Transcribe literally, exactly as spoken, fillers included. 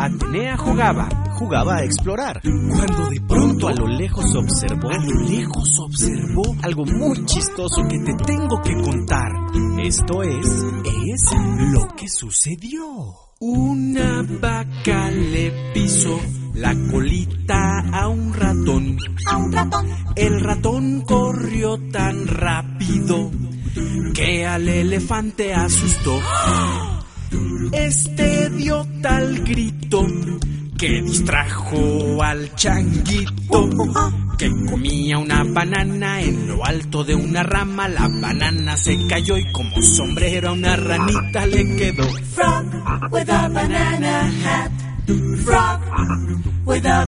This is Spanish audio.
Atenea jugaba, jugaba a explorar, cuando de pronto a lo lejos observó, a lo lejos observó algo muy chistoso que te tengo que contar. Esto es, es lo que sucedió. Una vaca le pisó la colita a un ratón. A un ratón. El ratón corrió tan rápido que al elefante asustó. Este dio tal grito que distrajo al changuito, que comía una banana en lo alto de una rama. La banana se cayó y como sombrero a una ranita le quedó. Frog with a banana hat. Frog with a